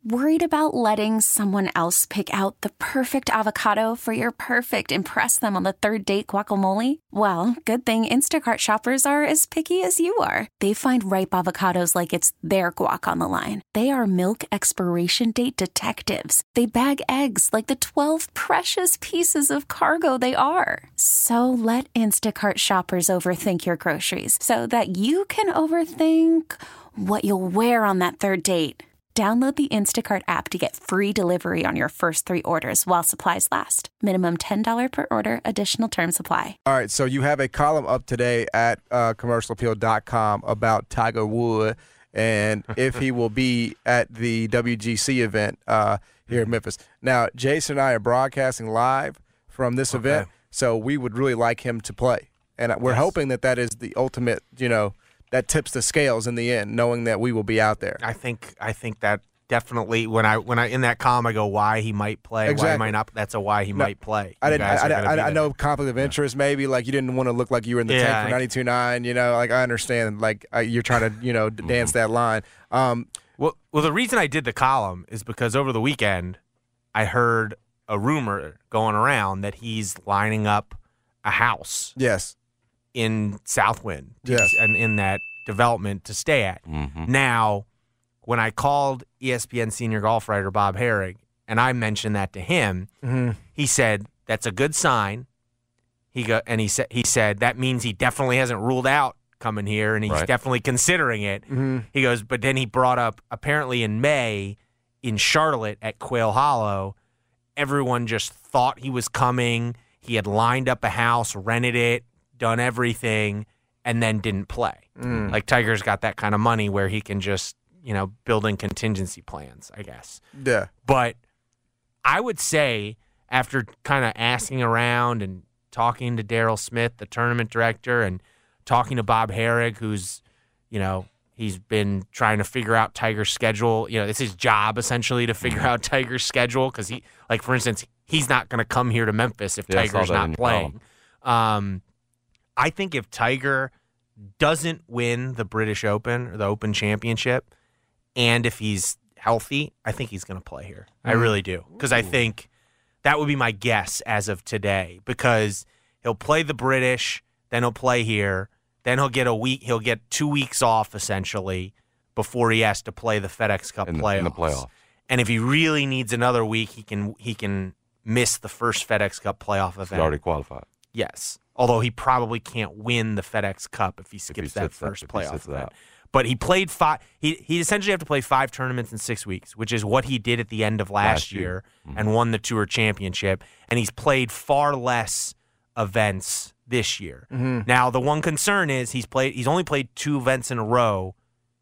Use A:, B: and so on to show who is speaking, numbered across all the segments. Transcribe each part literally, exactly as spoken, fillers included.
A: Worried about letting someone else pick out the perfect avocado for your perfect impress them on the third date guacamole? Well, good thing Instacart shoppers are as picky as you are. They find ripe avocados like it's their guac on the line. They are milk expiration date detectives. They bag eggs like the twelve precious pieces of cargo they are. So let Instacart shoppers overthink your groceries so that you can overthink what you'll wear on that third date. Download the Instacart app to get free delivery on your first three orders while supplies last. Minimum ten dollars per order. Additional terms apply.
B: All right, so you have a column up today at uh, commercial appeal dot com about Tiger Woods and if he will be at the W G C event uh, here in Memphis. Now, Jason and I are broadcasting live from this okay. event, so we would really like him to play. And we're yes. hoping that that is the ultimate, you know, that tips the scales in the end, knowing that we will be out there.
C: I think I think that definitely when I when I in that column I go why he might play,
B: exactly.
C: why he might not. That's a why he
B: no,
C: might play.
B: I didn't. I, I, I, I know conflict of interest. Yeah. Maybe like you didn't want to look like you were in the
C: yeah,
B: tank for ninety-two point nine. You know, like I understand. Like uh, you're trying to you know dance mm-hmm. that line. Um,
C: well, well, the reason I did the column is because over the weekend I heard a rumor going around that he's lining up a house.
B: Yes.
C: In Southwind,
B: yes.
C: and in that development to stay at.
D: Mm-hmm.
C: Now, when I called E S P N senior golf writer Bob Harig, and I mentioned that to him,
B: mm-hmm.
C: he said that's a good sign. He go and he said he said that means he definitely hasn't ruled out coming here, and he's
D: right.
C: definitely considering it.
B: Mm-hmm.
C: He goes, but then he brought up apparently in May in Charlotte at Quail Hollow, everyone just thought he was coming. He had lined up a house, rented it, done everything, and then didn't play.
B: Mm.
C: Like Tiger's got that kind of money where he can just, you know, build in contingency plans, I guess.
B: Yeah.
C: But I would say after kind of asking around and talking to Daryl Smith, the tournament director, and talking to Bob Harig, who's, you know, he's been trying to figure out Tiger's schedule. You know, it's his job essentially to figure out Tiger's schedule because he, like, for instance, he's not going to come here to Memphis if
D: yeah,
C: Tiger's not playing. Um, I think if Tiger doesn't win the British Open or the Open Championship, and if he's healthy, I think he's going to play here. Mm. I really do. Because I think that would be my guess as of today. Because he'll play the British, then he'll play here, then he'll get a week. He'll get two weeks off essentially before he has to play the FedEx Cup
D: in the,
C: playoffs.
D: In the playoff.
C: And if he really needs another week, he can he can miss the first FedEx Cup playoff event.
D: He's already qualified.
C: Yes. Although he probably can't win the FedEx Cup if he skips
D: if he
C: that first
D: that,
C: playoff event.
D: Out.
C: But he played five. He he essentially have to play five tournaments in six weeks, which is what he did at the end of last,
D: last
C: year,
D: year. Mm-hmm.
C: and won the Tour Championship. And he's played far less events this year.
B: Mm-hmm.
C: Now the one concern is he's played. He's only played two events in a row,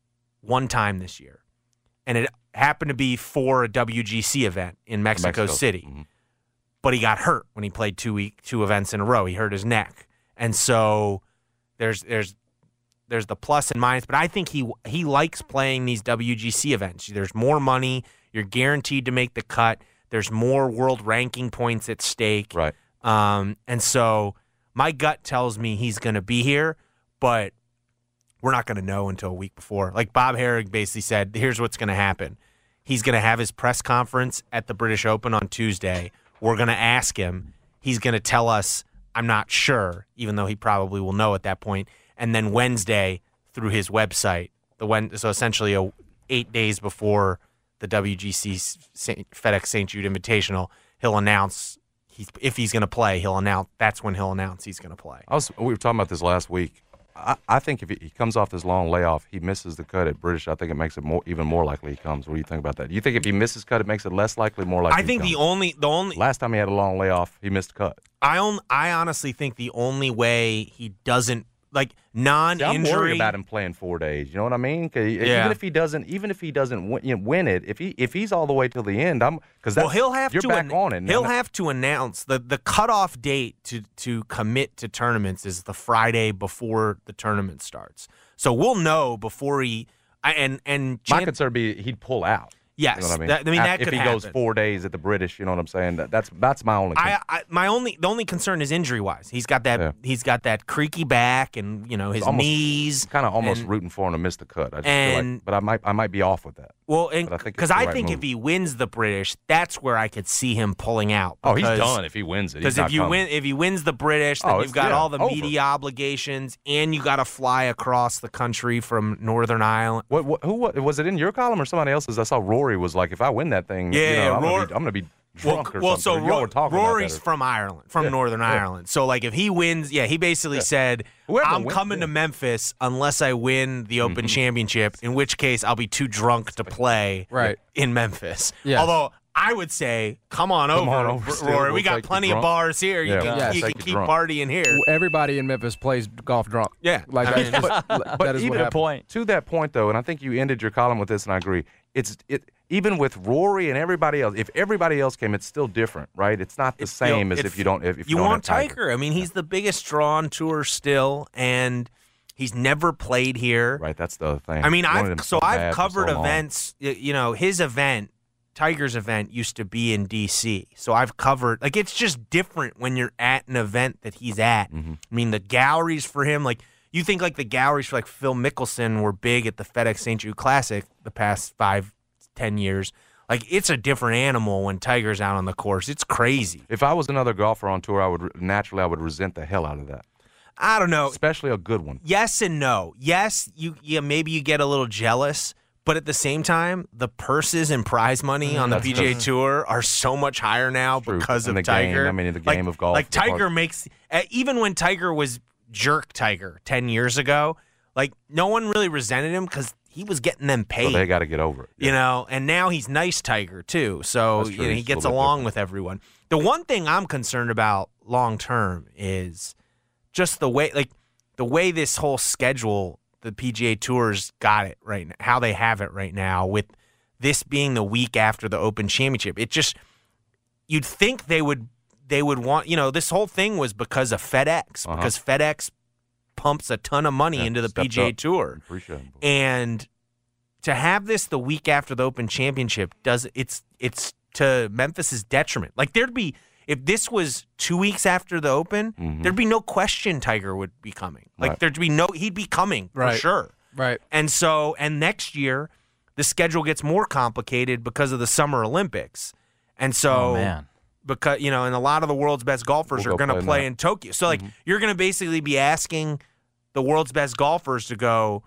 C: one time this year, and it happened to be for a W G C event in Mexico,
D: Mexico.
C: City.
D: Mm-hmm.
C: But he got hurt when he played two week two events in a row. He hurt his neck, and so there's there's there's the plus and minus. But I think he he likes playing these W G C events. There's more money. You're guaranteed to make the cut. There's more world ranking points at stake.
D: Right.
C: Um, and so my gut tells me he's going to be here, but we're not going to know until a week before. Like Bob Harig basically said, here's what's going to happen. He's going to have his press conference at the British Open on Tuesday. We're going to ask him. He's going to tell us, I'm not sure, even though he probably will know at that point. And then Wednesday, through his website, the when, so essentially a, eight days before the W G C Saint, FedEx Saint Jude Invitational, he'll announce he's if he's going to play. He'll announce that's when he'll announce he's going to play.
D: I was, we were talking about this last week. I, I think if he, he comes off this long layoff, he misses the cut at British. I think it makes it more even more likely he comes. What do you think about that? Do you think if he misses cut, it makes it less likely, more likely?
C: I think
D: he
C: the
D: comes?
C: only the only
D: last time he had a long layoff, he missed cut.
C: I on, I honestly think the only way he doesn't like non-injury.
D: See, I'm worried about him playing four days. You know what I mean? 'Cause
C: yeah.
D: Even if he doesn't, even if he doesn't win, you know, win it, if he if he's all the way till the end, I'm because
C: well he'll have
D: you're
C: to
D: back
C: an,
D: on it.
C: He'll have to announce the the cutoff date to to commit to tournaments is the Friday before the tournament starts. So we'll know before he and and
D: my
C: Chan-
D: concern would be he'd pull out.
C: Yes,
D: You know what I mean?
C: that, I mean
D: Af-
C: that
D: if
C: could
D: he
C: happen.
D: goes four days at the British, you know what I'm saying? That, that's that's my only.
C: I, I my only the only concern is injury wise. He's got that
D: Yeah.
C: he's got that creaky back and you know his
D: almost-
C: knees.
D: kind of almost
C: and-
D: rooting for him to miss the cut. I just feel
C: and-
D: like, but I might I might be off with that.
C: Well, and
D: But I think it's
C: because
D: the
C: I
D: right
C: think if
D: move.
C: he wins the British, that's where I could see him pulling out.
D: Oh, he's
C: because-
D: done if he wins it. He's
C: Because
D: not
C: if you
D: coming.
C: win, if he wins the British, then
D: Oh,
C: you've
D: it's-
C: got
D: yeah,
C: all the
D: over.
C: media obligations, and you got to fly across the country from Northern Ireland.
D: What, what, who what, was it in your column or somebody else's? I saw Rory was like, if I win that thing, you
C: Yeah,
D: know, I'm,
C: Rory-
D: gonna be, I'm gonna be
C: Well,
D: drunk or
C: well,
D: something.
C: so
D: Y'all
C: Ro-
D: were talking about
C: Rory's
D: that.
C: from Ireland, from
D: Yeah,
C: Northern
D: yeah.
C: Ireland. So, like, if he wins, yeah, he basically said,
D: Whoever
C: "I'm
D: wins,
C: coming
D: yeah.
C: to Memphis unless I win the Open Championship. In which case, I'll be too drunk to play
B: Right.
C: in Memphis."
B: Yes.
C: Although I would say, "Come on
D: Come
C: over,
D: on over,
C: R-
D: still.
C: Rory.
D: We'll
C: we got
D: take you
C: plenty of
D: drunk."
C: bars here. You
D: Yeah,
C: can,
B: we'll
C: you
D: take
C: can
D: you
C: keep
D: drunk.
C: partying here."
B: Everybody in Memphis plays golf drunk.
C: Yeah.
B: Like
C: I
B: that
C: mean,
B: is just,
D: But
B: that is what
D: even
B: happened.
E: point.
D: to that point, though, and I think you ended your column with this, and I agree. It's it even with Rory and everybody else. If everybody else came, it's still different, right? It's not the
C: It
D: same
C: feel-
D: as
C: it
D: if you don't. If, if
C: you
D: you, don't
C: want
D: have
C: Tiger. I mean, he's the biggest draw on tour still, and he's never played here.
D: Right, that's the other thing.
C: I mean,
D: Wanted
C: I've
D: him
C: so
D: bad
C: I've
D: for
C: covered
D: so long.
C: events. y- You know, his event, Tiger's event, used to be in D C. So I've covered. Like, it's just different when you're at an event that he's at.
D: Mm-hmm.
C: I mean, the galleries for him, like you think, like the galleries for like Phil Mickelson were big at the FedEx Saint Jude Classic the past five, ten years. Like, it's a different animal when Tiger's out on the course. It's crazy.
D: If I was another golfer on tour, I would naturally I would resent the hell out of that,
C: I don't know.
D: especially a good one.
C: Yes and no. Yes, you yeah, maybe you get a little jealous, but at the same time, the purses and prize money on the
D: That's
C: P G A Tour are so much higher now
D: True.
C: because
D: And
C: of
D: the game,
C: Tiger.
D: I mean, the
C: Like-
D: game of golf,
C: Like
D: the part-
C: Tiger makes uh, even when Tiger was jerk Tiger ten years ago, like no one really resented him because he was getting them
D: So
C: paid.
D: they got to get over it.
C: You know, and now he's nice Tiger too. So
D: That's
C: you
D: true.
C: know, he
D: He's a
C: gets
D: little bit
C: along
D: different.
C: with everyone. The one thing I'm concerned about long term is just the way like the way this whole schedule, the P G A Tour's got it right now, how they have it right now with this being the week after the Open Championship. It just you'd think they would they would want, you know, this whole thing was because of FedEx,
D: Uh-huh.
C: because FedEx pumps a ton of money
D: Yeah,
C: into the
D: stepped
C: P G A
D: up.
C: Tour.
D: Appreciate it.
C: And to have this the week after the Open Championship does it's it's to Memphis's detriment. Like there'd be if this was two weeks after the Open,
D: Mhm.
C: there'd be no question Tiger would be coming. Like
D: Right.
C: there'd be no he'd be coming for
B: Right.
C: sure.
B: Right.
C: And so and next year the schedule gets more complicated because of the Summer Olympics. And so
E: Oh, man.
C: because you know, and a lot of the world's best golfers
D: We'll
C: are
D: go
C: going to
D: play in
C: play
D: that.
C: in Tokyo. So like you're going to basically be asking the world's best golfers to go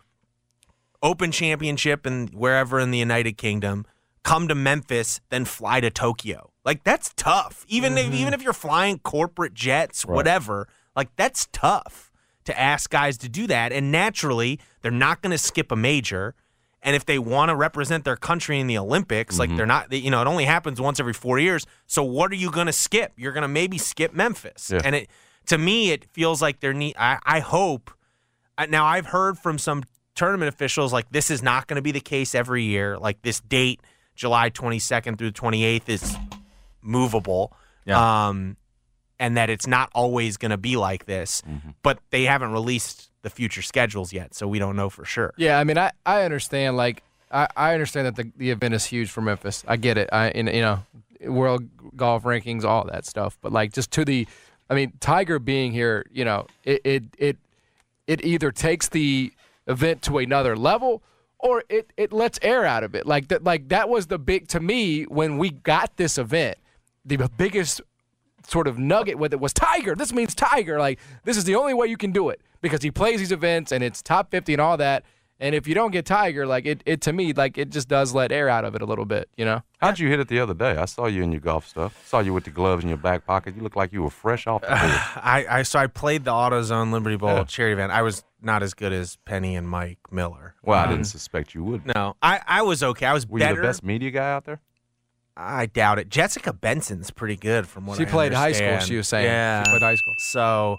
C: Open Championship and wherever in the United Kingdom, come to Memphis, then fly to Tokyo. Like that's tough. Even if even if you're flying corporate jets,
D: Right.
C: whatever, like that's tough to ask guys to do that. And naturally, they're not going to skip a major. And if they want to represent their country in the Olympics, like they're not, you know, it only happens once every four years. So what are you going to skip? You're going to maybe skip Memphis.
D: Yeah.
C: And it, to me, it feels like there need. I, I hope. I- Now I've heard from some tournament officials like this is not going to be the case every year. Like this date, July twenty-second through the twenty-eighth, is movable.
E: Yeah.
C: Um, and that it's not always going to be like this. But they haven't released the future schedules yet, so we don't know for sure.
B: Yeah, I mean, I, I understand. Like, I, I understand that the, the event is huge for Memphis. I get it. I and, you know, world golf rankings, all that stuff. But like, just to the, I mean, Tiger being here, you know, it it it, it either takes the event to another level or it, it lets air out of it. Like that. Like that was the big to me when we got this event. The biggest sort of nugget with it was Tiger. This means Tiger. Like, this is the only way you can do it because he plays these events and it's top fifty and all that. And if you don't get Tiger, like, it, it to me, like, it just does let air out of it a little bit, you know?
D: How'd you hit it the other day? I saw you in your golf stuff. Saw you with the gloves in your back pocket. You look like you were fresh off the field.
C: I, I so I played the AutoZone Liberty Bowl
D: Yeah.
C: charity event. I was not as good as Penny and Mike Miller.
D: Well, I
C: Um,
D: didn't suspect you would.
C: No, I, I was okay. I was
D: Were
C: better.
D: you the best media guy out there?
C: I doubt it. Jessica Benson's pretty good from what
B: She
C: I
B: played high school,
C: understand.
B: she was saying.
C: Yeah.
B: She played high school.
C: So,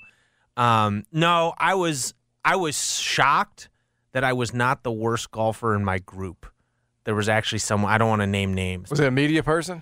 C: um, no, I was I was shocked that I was not the worst golfer in my group. There was actually someone I don't want to name names.
B: Was it a media person?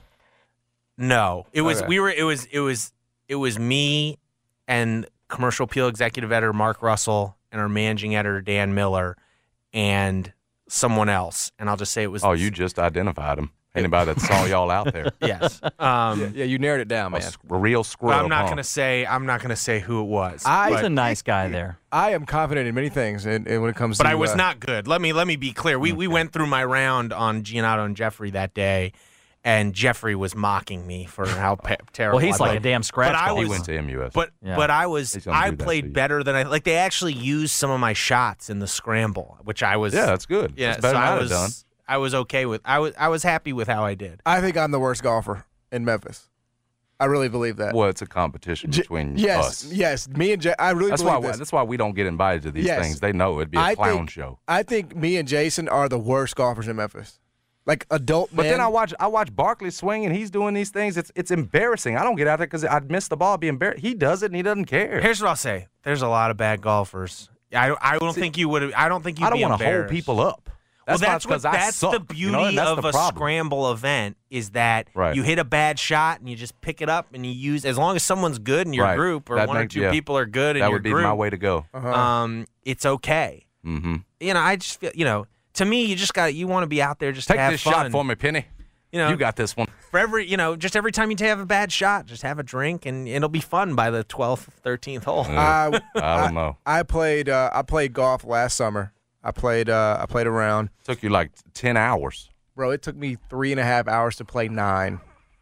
C: No, it was
B: Okay.
C: we were it was it was it was me and Commercial Appeal executive editor Mark Russell and our managing editor Dan Miller and someone else, and I'll just say it was.
D: Oh, you just identified him. Anybody that saw y'all out there.
C: Yes. Um,
B: yeah, yeah, you narrowed it down,
D: A,
B: man.
D: s- a real squirrel.
C: but I'm not
D: huh?
C: gonna say. I'm not gonna say who it was.
B: I-
E: He's
C: but,
E: a nice guy there.
B: I am confident in many things, and, and when it comes
C: but
B: to.
C: I was
B: uh,
C: not good. Let me let me be clear. We we went through my round on Giannato and Jeffrey that day, and Jeffrey was mocking me for how pe- terrible.
E: Well, he's
C: I
E: like
C: played.
E: a damn scratch
C: But I
E: golfer.
D: He
C: was-
D: went to M U S.
C: But
E: Yeah.
C: but I was
D: He's gonna
C: I
D: do that to
C: played
D: you.
C: better than I like. They actually used some of my shots in the scramble, which I was.
D: yeah, that's good.
C: Yeah,
D: That's better
C: so
D: than
C: I
D: I'd
C: was
D: have done.
C: I was okay with. I was I was happy with how I did.
B: I think I'm the worst golfer in Memphis. I really believe that.
D: Well, it's a competition
B: J-
D: between
B: yes,
D: us.
B: yes. Me and Jay, I really
D: That's why
B: believe
D: we,
B: this.
D: that's why we don't get invited to these
B: Yes.
D: things. They know it'd be a
B: I
D: clown
B: think,
D: show.
B: I think me and Jason are the worst golfers in Memphis. Like adult
D: But
B: men.
D: then I watch I watch Barkley swing and he's doing these things. It's it's embarrassing. I don't get out there because I'd miss the ball. I'd be embarrassed. He does it and he doesn't care.
C: Here's what I'll say: there's a lot of bad golfers. I I don't think you would. I don't think you'd
D: I don't
C: be
D: want to hold
C: embarrassed.
D: people up.
C: Well,
D: That's
C: that's
D: not
C: what
D: 'cause I
C: that's
D: suck,
C: the
D: you know,
C: beauty
D: and that's
C: of
D: the
C: a
D: problem.
C: scramble event is that
D: Right.
C: you hit a bad shot and you just pick it up and you use as long as someone's good in your
D: Right.
C: group or
D: That
C: one or
D: make-
C: two
D: yeah.
C: people are good in
D: That
C: your
D: would be
C: group.
D: my way to go.
B: Uh-huh.
C: Um, it's okay.
D: Mm-hmm.
C: You know, I just feel you know. To me, you just got you want to be out there just
D: Take
C: to have
D: this
C: fun.
D: shot for me, Penny.
C: You know,
D: You got this one.
C: for every you know, just every time you have a bad shot, just have a drink and it'll be fun by the twelfth, thirteenth hole.
B: I,
D: I don't know.
B: I played. Uh, I played golf last summer. I played. Uh, I played around.
D: Took you like ten hours.
B: Bro, it took me three and a half hours to play nine.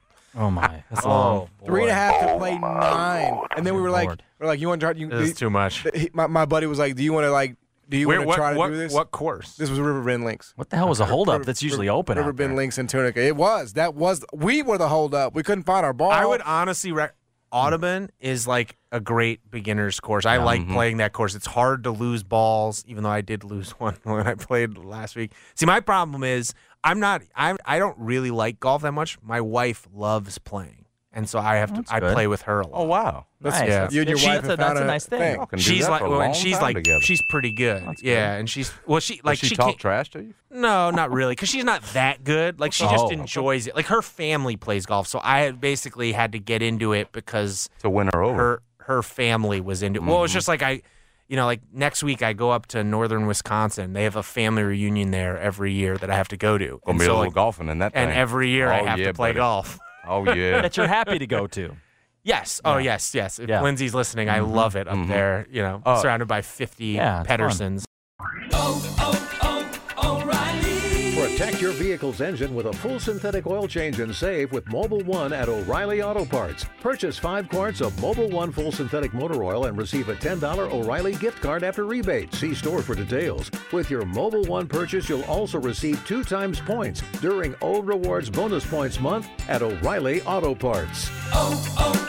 E: Oh my, that's
C: Oh,
E: long.
B: Three and a half to play nine, and then we were like,
E: Lord.
B: we're like, you want to try? You,
C: This is too much.
B: he- my, my buddy was like, do you want to like? Do you
C: Wait,
B: want to
C: what,
B: try to
C: what,
B: do this?
C: what course?
B: This was Riverbend Links.
E: What the hell was a holdup
B: River-
E: that's usually
B: River-
E: open out
B: Riverbend
E: there?
B: Links in Tunica. It was. That was. We were the holdup. We couldn't find our ball.
C: I would honestly rec- Audubon is like a great beginner's course. I like
D: Mm-hmm.
C: playing that course. It's hard to lose balls, even though I did lose one when I played last week. See, my problem is I'm not. I I don't really like golf that much. My wife loves playing, and so I have to.
E: That's
C: I
E: good.
C: play with her a lot.
D: Oh wow.
E: Nice.
C: yeah.
B: You and your
E: She-
B: wife
E: that's
B: have
E: a-
B: found
E: that's a nice thing.
D: Y'all can do
C: She's
D: that
C: like,
D: for a
C: well,
D: long
C: and she's
D: time
C: like,
D: together.
C: she's pretty good.
E: That's
C: yeah, and she's well, she like
D: Does she,
C: she
D: talk
C: can't-
D: trash to you?
C: No, not really, because she's not that good. Like she
E: Oh,
C: just
E: okay.
C: enjoys it. Like her family plays golf, so I had basically had to get into it because
D: To win her over.
C: her her family was into it. Well,
D: Mm-hmm.
C: it's just like I, you know, like next week I go up to northern Wisconsin. They have a family reunion there every year that I have to go to.
D: Gonna
C: And
D: be a
C: so,
D: little
C: like,
D: golfing in that
C: and
D: thing.
C: every year I
D: Oh,
C: have
D: yeah,
C: to play
D: buddy.
C: golf.
D: Oh yeah.
E: That you're happy to go to.
C: Yes. Oh, yes, yes. If
E: Yeah.
C: Lindsay's listening, I love it up there, you know,
D: Oh.
C: surrounded by fifty
E: Yeah, it's fun.
C: Pedersens.
F: Protect your vehicle's engine with a full synthetic oil change and save with Mobile One at O'Reilly Auto Parts. Purchase five quarts of Mobile One full synthetic motor oil and receive a ten dollars O'Reilly gift card after rebate. See store for details. With your Mobile One purchase, you'll also receive two times points during O Rewards Bonus Points Month at O'Reilly Auto Parts.
G: oh, oh,